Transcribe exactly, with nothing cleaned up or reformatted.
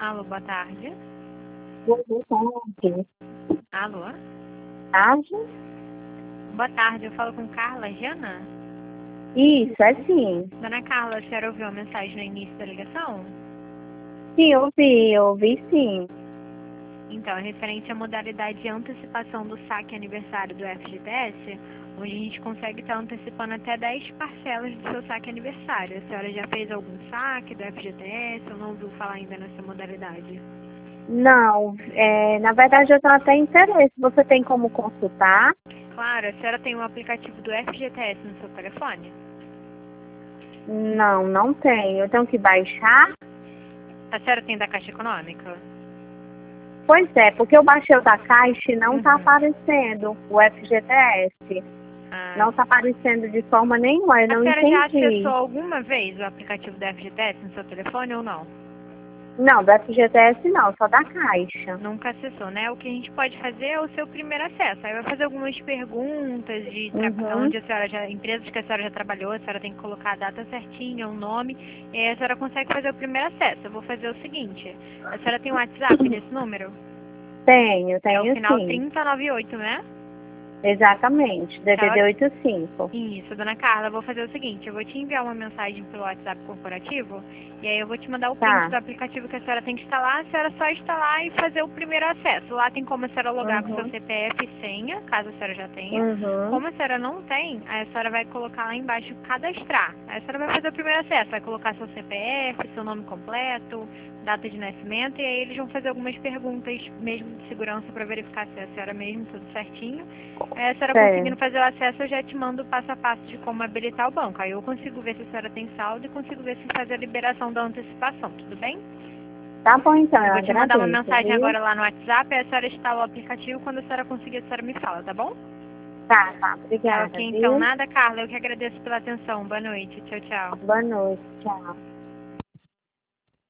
Alô, boa tarde. Boa tarde. Alô? Tarde? Boa tarde, eu falo com Carla Jana? Isso, é sim. Dona Carla, a senhora ouviu a mensagem no início da ligação? Sim, eu vi, eu vi sim. Então, é referente à modalidade de antecipação do saque aniversário do F G T S, onde a gente consegue estar antecipando até dez parcelas do seu saque aniversário. A senhora já fez algum saque do F G T S ou não ouviu falar ainda nessa modalidade? Não, é, na verdade eu tenho até interesse. Você tem como consultar? Claro, a senhora tem um aplicativo do F G T S no seu telefone? Não, não tenho. Eu tenho que baixar? A senhora tem da Caixa Econômica? Pois é, porque eu baixei o da Caixa e não está Uhum. aparecendo o F G T S. Ah, Não está aparecendo de forma nenhuma, eu a não senhora já entendi. acessou alguma vez o aplicativo do F G T S no seu telefone ou não? Não, do F G T S não, só da Caixa. Nunca acessou, né? O que a gente pode fazer é o seu primeiro acesso. Aí vai fazer algumas perguntas de tra- Uhum. onde a senhora já, empresas que a senhora já trabalhou, a senhora tem que colocar a data certinha, o nome, e aí a senhora consegue fazer o primeiro acesso. Eu vou fazer o seguinte, a senhora tem um WhatsApp nesse número? Tenho, É o tenho final sim. trinta e noventa e oito, né? Exatamente, Tá D D D oitenta e cinco. Isso, dona Carla, eu vou fazer o seguinte, eu vou te enviar uma mensagem pelo WhatsApp corporativo e aí eu vou te mandar o print Tá. do aplicativo que a senhora tem que instalar, a senhora só instalar e fazer o primeiro acesso. Lá tem como a senhora logar com seu Uhum. C P F e senha, caso a senhora já tenha. Uhum. Como a senhora não tem, aí a senhora vai colocar lá embaixo cadastrar. Aí a senhora vai fazer o primeiro acesso, vai colocar seu C P F, seu nome completo, data de nascimento e aí eles vão fazer algumas perguntas mesmo de segurança para verificar se é a senhora mesmo, tudo certinho. Aí a senhora Certo. conseguindo fazer o acesso, eu já te mando o passo a passo de como habilitar o banco. Aí eu consigo ver se a senhora tem saldo e consigo ver se faz a liberação da antecipação, tudo bem? Tá bom, então, Eu eu vou te mandar uma agradeço, mensagem viu? agora lá no WhatsApp, aí a senhora instala o aplicativo, quando a senhora conseguir, a senhora me fala, tá bom? Tá, tá. Tá Obrigada, ok, então viu? nada, Carla, eu que agradeço pela atenção. Boa noite, tchau, tchau. Boa noite, tchau.